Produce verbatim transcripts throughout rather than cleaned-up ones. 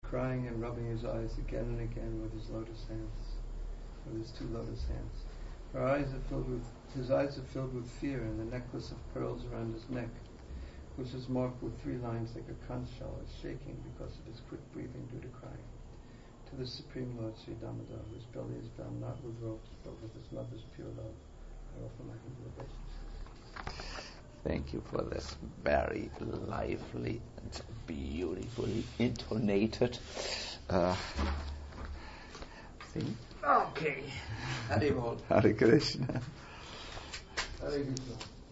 crying and rubbing his eyes again and again with his lotus hands, with his two lotus hands. Her eyes are filled with, his eyes are filled with fear, and the necklace of pearls around his neck, which is marked with three lines like a conch shell, is shaking because of his quick breathing due to crying. To the Supreme Lord Sri Damodar, whose belly is bound not with ropes, but with his mother's pure love, I offer my humble obeisance. Thank you for this very lively and beautifully intonated uh, thing. Okay. Hare Hare Krishna. Hare Krishna.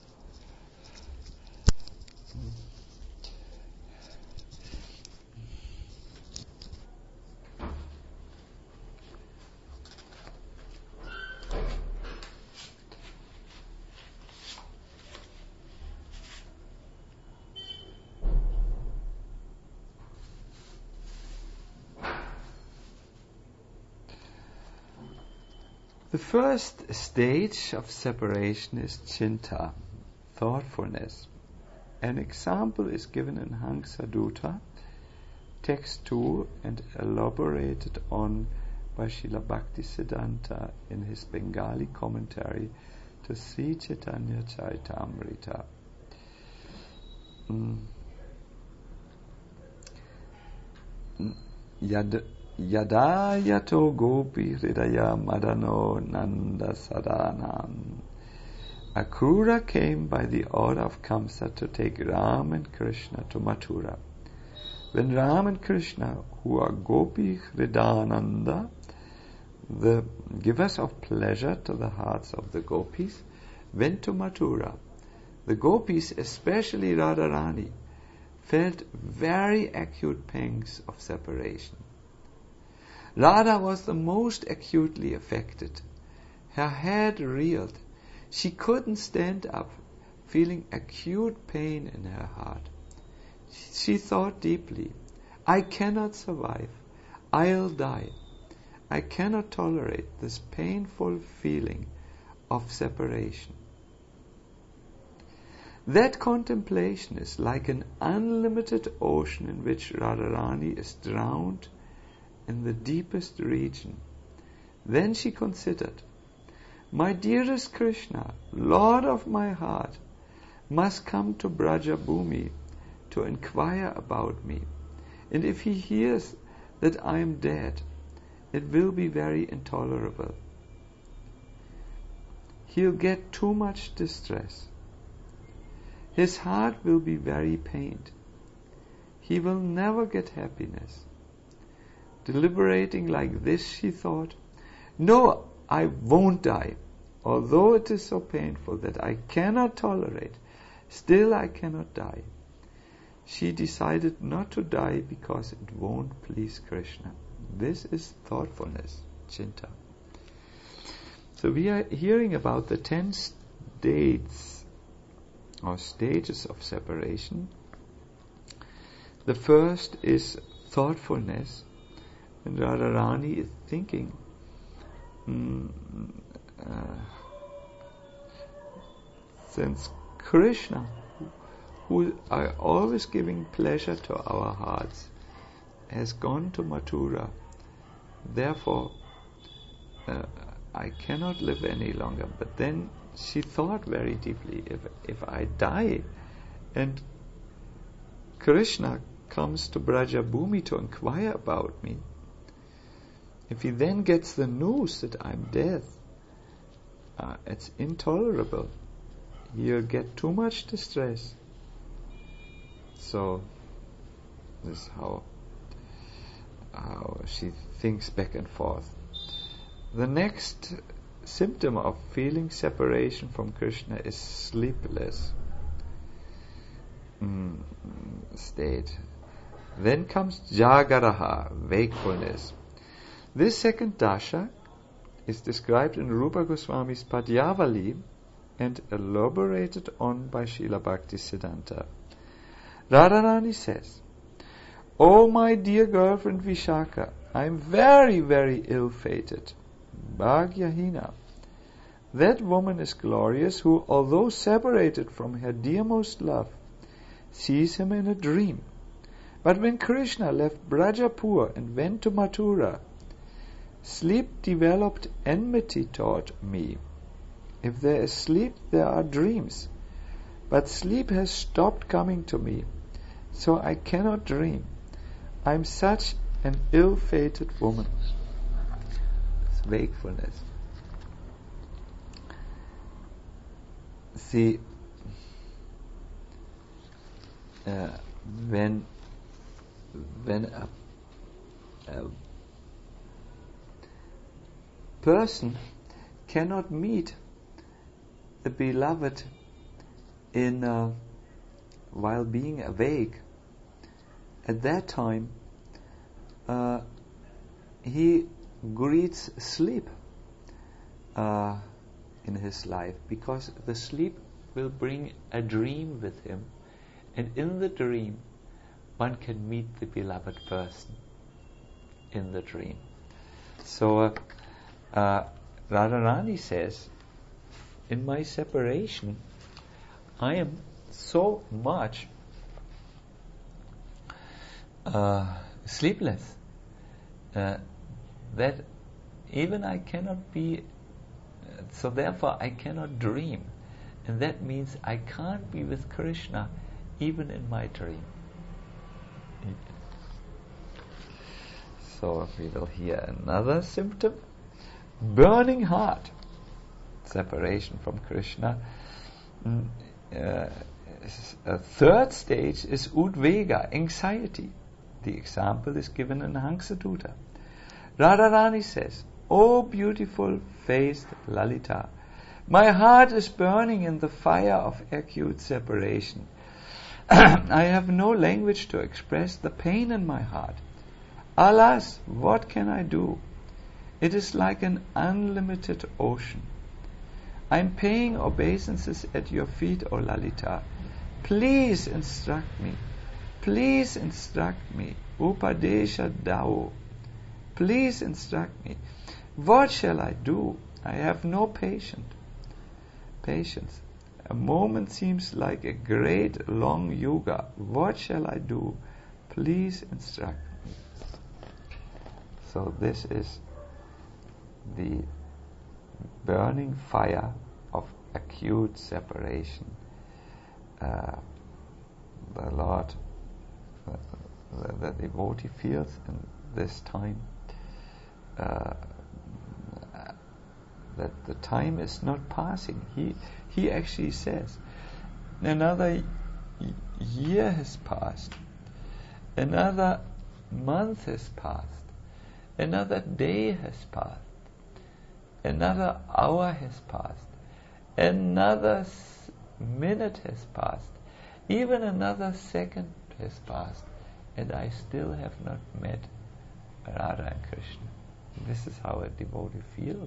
The first stage of separation is chinta, thoughtfulness. An example is given in Hangsadutta, text two, and elaborated on by Srila Bhaktisiddhanta in his Bengali commentary to Sri Chaitanya Charitamrita. Mm. Yad Yada yato gopi hridaya madano nanda sadanam. Akrura came by the order of Kamsa to take Ram and Krishna to Mathura. When Ram and Krishna, who are Gopi Hridananda, the givers of pleasure to the hearts of the gopis, went to Mathura, the gopis, especially Radharani, felt very acute pangs of separation. Radha was the most acutely affected. Her head reeled. She couldn't stand up, feeling acute pain in her heart. She thought deeply, I cannot survive. I'll die. I cannot tolerate this painful feeling of separation. That contemplation is like an unlimited ocean in which Radharani is drowned in the deepest region. Then she considered, my dearest Krishna, Lord of my heart, must come to Brajabhumi to inquire about me. And if he hears that I am dead, it will be very intolerable. He'll get too much distress. His heart will be very pained. He will never get happiness. Deliberating like this, she thought, no, I won't die. Although it is so painful that I cannot tolerate, still I cannot die. She decided not to die because it won't please Krishna. This is thoughtfulness, chinta. So we are hearing about the ten states or stages of separation. The first is thoughtfulness. And Radharani is thinking, mm, uh, since Krishna, who are always giving pleasure to our hearts, has gone to Mathura, therefore uh, I cannot live any longer. But then she thought very deeply, if if I die and Krishna comes to Brajabhumi to inquire about me, if he then gets the news that I'm dead, uh, it's intolerable. He'll get too much distress. So, this is how, how she thinks back and forth. The next symptom of feeling separation from Krishna is sleepless mm, state. Then comes Jagaraha, wakefulness. This second dasha is described in Rupa Goswami's Padyavali and elaborated on by Srila Bhaktisiddhanta. Radharani says, "O my dear girlfriend Vishaka, I am very, very ill-fated. Bhagyahina. That woman is glorious who, although separated from her dearmost love, sees him in a dream. But when Krishna left Brajapur and went to Mathura, sleep developed enmity toward me. If there is sleep, there are dreams. But sleep has stopped coming to me, so I cannot dream. I am such an ill-fated woman. It's wakefulness. See, uh, when when a, a person cannot meet the beloved in uh, while being awake, at that time uh, he greets sleep uh, in his life, because the sleep will bring a dream with him, and in the dream one can meet the beloved person in the dream. So uh, uh, Radharani says, in my separation I am so much uh, sleepless uh, that even I cannot be, uh, so therefore I cannot dream, and that means I can't be with Krishna even in my dream. So we will hear another symptom: burning heart, separation from Krishna. Mm, uh, a third stage is udvega, anxiety. The example is given in Hansadutta. Radharani says, "O beautiful faced Lalita, my heart is burning in the fire of acute separation. I have no language to express the pain in my heart. Alas, what can I do? It is like an unlimited ocean. I am paying obeisances at your feet, O Lalita. Please instruct me. Please instruct me. Upadesha dao. Please instruct me. What shall I do? I have no patience. Patience. A moment seems like a great long yuga. What shall I do? Please instruct me." So this is the burning fire of acute separation. Uh, the Lord, uh, the, the devotee feels in this time uh, that the time is not passing. He he actually says, another y- year has passed, another month has passed, another day has passed, another hour has passed, another s- minute has passed, even another second has passed, and I still have not met Radha and Krishna. This is how a devotee feels.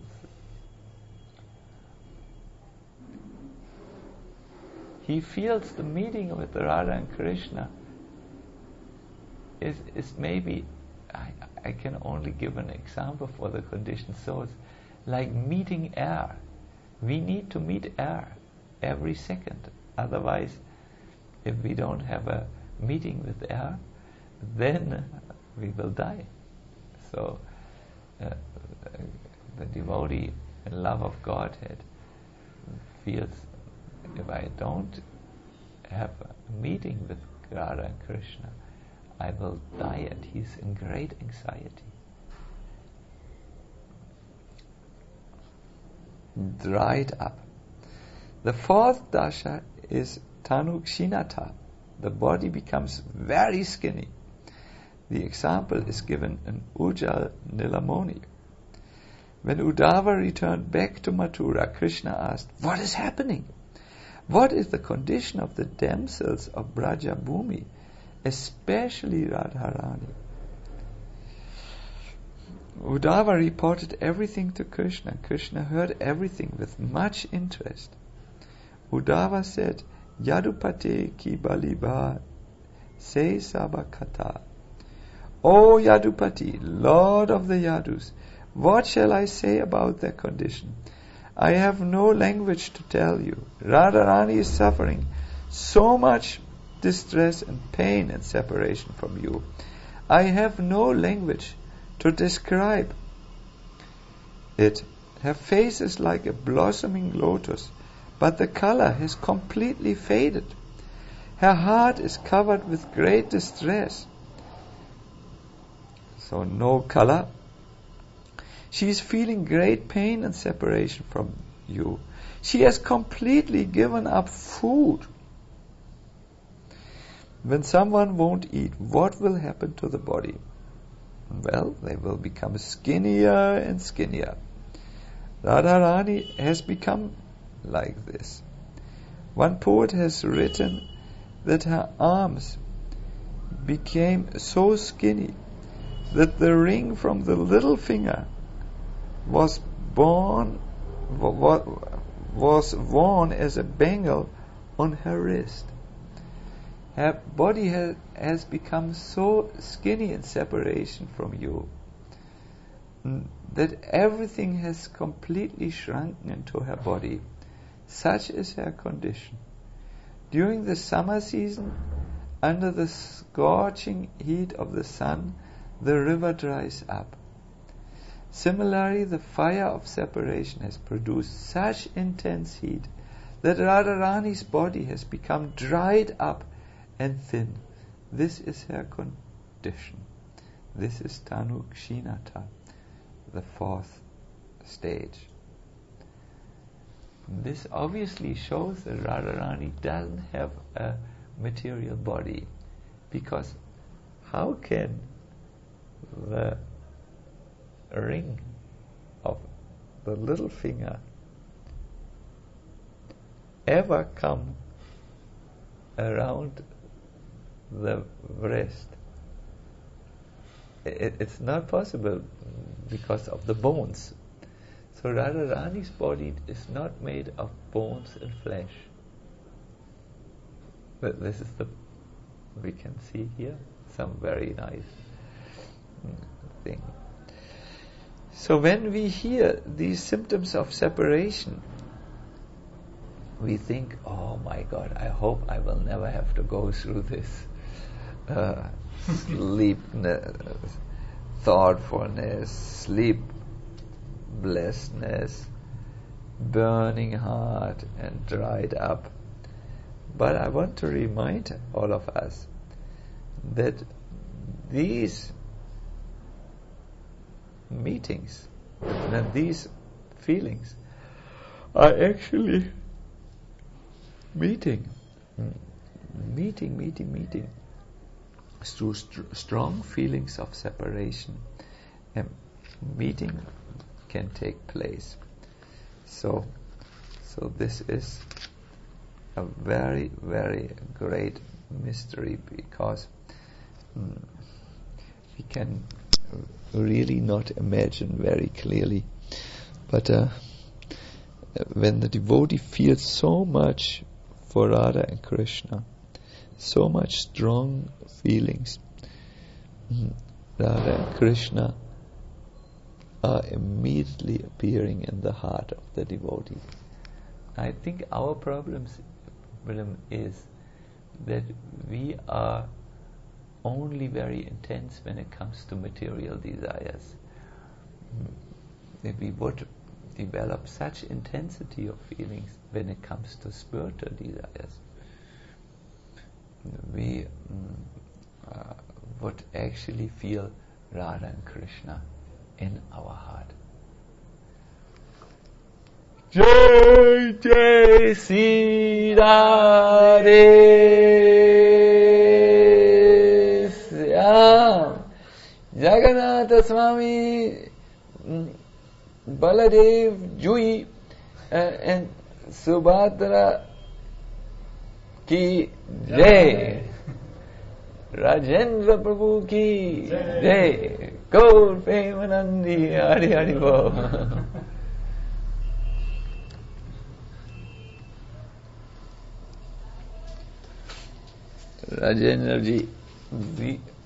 He feels the meeting with Radha and Krishna is, is maybe, I, I can only give an example for the conditioned souls, like meeting air. We need to meet air every second. Otherwise, if we don't have a meeting with air, then we will die. So, uh, the devotee in love of Godhead feels, if I don't have a meeting with Radha and Krishna, I will die, and he's in great anxiety. Dried up. The fourth dasha is tanukshinata. The body becomes very skinny. The example is given in Ujjal Nilamoni. When Uddhava returned back to Mathura, Krishna asked, "What is happening? What is the condition of the damsels of Brajabhumi, especially Radharani?" Uddhava reported everything to Krishna. Krishna heard everything with much interest. Uddhava said, "Yadupate ki baliba se sabakata." "O Yadupati, Lord of the Yadus, what shall I say about their condition? I have no language to tell you. Radharani is suffering so much distress and pain and separation from you. I have no language to describe it. Her face is like a blossoming lotus, but the color has completely faded. Her heart is covered with great distress. So no color. She is feeling great pain and separation from you. She has completely given up food. When someone won't eat, what will happen to the body? Well, they will become skinnier and skinnier. Radharani has become like this. One poet has written that her arms became so skinny that the ring from the little finger was born was worn as a bangle on her wrist. Her body has, has become so skinny in separation from you that everything has completely shrunken into her body. Such is her condition. During the summer season, under the scorching heat of the sun, the river dries up. Similarly, the fire of separation has produced such intense heat that Radharani's body has become dried up and thin. This is her condition. This is Tanu Kshinata, the fourth stage. This obviously shows that Radharani doesn't have a material body, because how can the ring of the little finger ever come around the wrist? It, it's not possible because of the bones. So Radharani's body is not made of bones and flesh. But this is the, we can see here some very nice thing. So when we hear these symptoms of separation, we think, oh my God, I hope I will never have to go through this uh, sleepness, thoughtfulness, sleeplessness, burning heart and dried up. But I want to remind all of us that these meetings and these feelings are actually meeting, meeting, meeting, meeting through st- strong feelings of separation. And meeting can take place. So, so this is a very, very great mystery, because mm, we can really not imagine very clearly. But uh, when the devotee feels so much for Radha and Krishna, so much strong feelings, Radha and Krishna are immediately appearing in the heart of the devotee. I think our problems, problem is that we are only very intense when it comes to material desires. If we would develop such intensity of feelings when it comes to spiritual desires, we mm, uh, would actually feel Radha and Krishna in our heart. Jai Jai Sri Radhe Syam Jagannatha Swami Baladev Jui uh, and Subhadra Ki Jai, Rajendra Prabhu Ki Jai, Gaur Premanandi Hari Hari Bo. Rajendra ji, we